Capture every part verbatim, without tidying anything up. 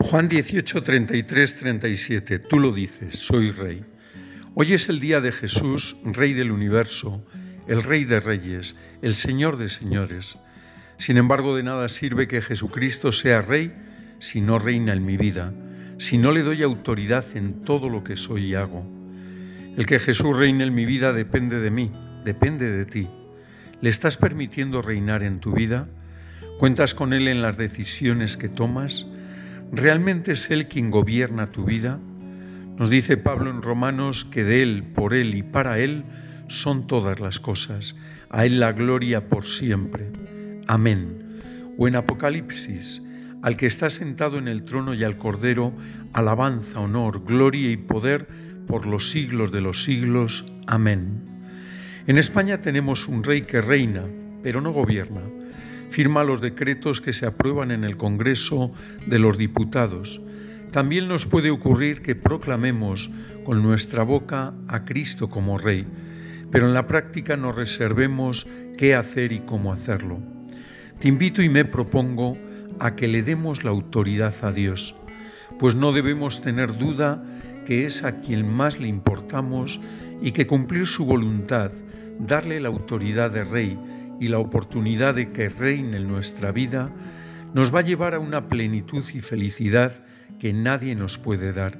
Juan dieciocho, treinta y tres, treinta y siete, tú lo dices, soy rey. Hoy es el día de Jesús, Rey del universo, el Rey de reyes, el Señor de señores. Sin embargo, de nada sirve que Jesucristo sea Rey si no reina en mi vida, si no le doy autoridad en todo lo que soy y hago. El que Jesús reine en mi vida depende de mí, depende de ti. ¿Le estás permitiendo reinar en tu vida? ¿Cuentas con Él en las decisiones que tomas? ¿Realmente es Él quien gobierna tu vida? Nos dice Pablo en Romanos que de Él, por Él y para Él son todas las cosas. A Él la gloria por siempre. Amén. O en Apocalipsis, al que está sentado en el trono y al Cordero, alabanza, honor, gloria y poder por los siglos de los siglos. Amén. En España tenemos un rey que reina, pero no gobierna. Firma los decretos que se aprueban en el Congreso de los Diputados. También nos puede ocurrir que proclamemos con nuestra boca a Cristo como Rey, pero en la práctica nos reservemos qué hacer y cómo hacerlo. Te invito y me propongo a que le demos la autoridad a Dios, pues no debemos tener duda que es a quien más le importamos y que cumplir su voluntad, darle la autoridad de Rey y la oportunidad de que reine en nuestra vida, nos va a llevar a una plenitud y felicidad que nadie nos puede dar.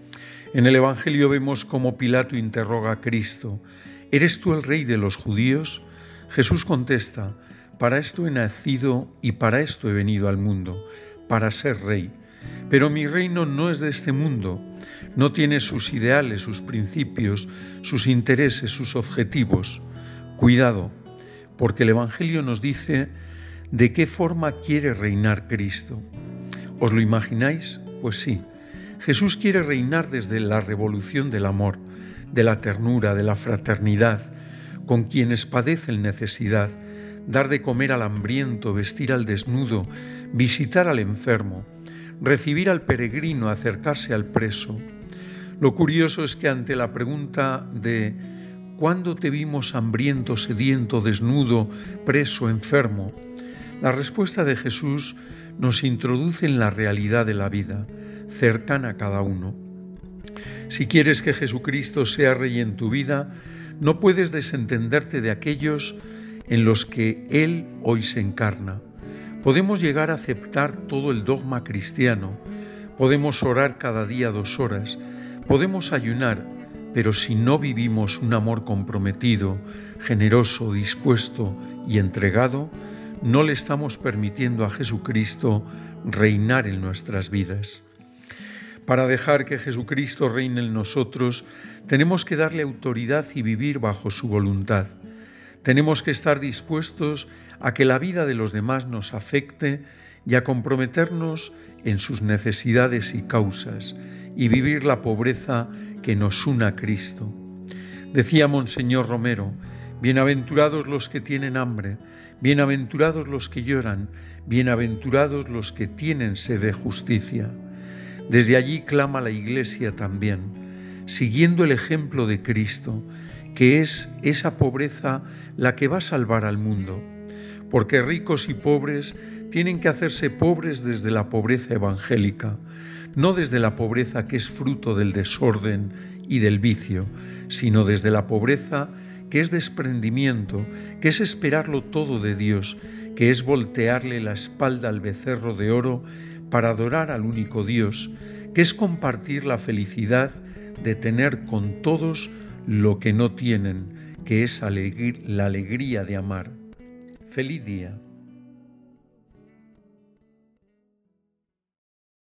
En el Evangelio vemos cómo Pilato interroga a Cristo: ¿eres tú el Rey de los judíos? Jesús contesta: para esto he nacido y para esto he venido al mundo, para ser Rey. Pero mi reino no es de este mundo, no tiene sus ideales, sus principios, sus intereses, sus objetivos. Cuidado, porque el Evangelio nos dice de qué forma quiere reinar Cristo. ¿Os lo imagináis? Pues sí, Jesús quiere reinar desde la revolución del amor, de la ternura, de la fraternidad, con quienes padecen necesidad, dar de comer al hambriento, vestir al desnudo, visitar al enfermo, recibir al peregrino, acercarse al preso. Lo curioso es que ante la pregunta de ¿cuándo te vimos hambriento, sediento, desnudo, preso, enfermo?, la respuesta de Jesús nos introduce en la realidad de la vida, cercana a cada uno. Si quieres que Jesucristo sea Rey en tu vida, no puedes desentenderte de aquellos en los que Él hoy se encarna. Podemos llegar a aceptar todo el dogma cristiano, podemos orar cada día dos horas, podemos ayunar, pero si no vivimos un amor comprometido, generoso, dispuesto y entregado, no le estamos permitiendo a Jesucristo reinar en nuestras vidas. Para dejar que Jesucristo reine en nosotros, tenemos que darle autoridad y vivir bajo su voluntad. Tenemos que estar dispuestos a que la vida de los demás nos afecte y a comprometernos en sus necesidades y causas y vivir la pobreza que nos una a Cristo. Decía Monseñor Romero: bienaventurados los que tienen hambre, bienaventurados los que lloran, bienaventurados los que tienen sed de justicia. Desde allí clama la Iglesia también, siguiendo el ejemplo de Cristo, que es esa pobreza la que va a salvar al mundo, porque ricos y pobres tienen que hacerse pobres desde la pobreza evangélica, no desde la pobreza que es fruto del desorden y del vicio, sino desde la pobreza que es desprendimiento, que es esperarlo todo de Dios, que es voltearle la espalda al becerro de oro para adorar al único Dios, que es compartir la felicidad de tener con todos lo que no tienen, que es alegr- la alegría de amar. Feliz día.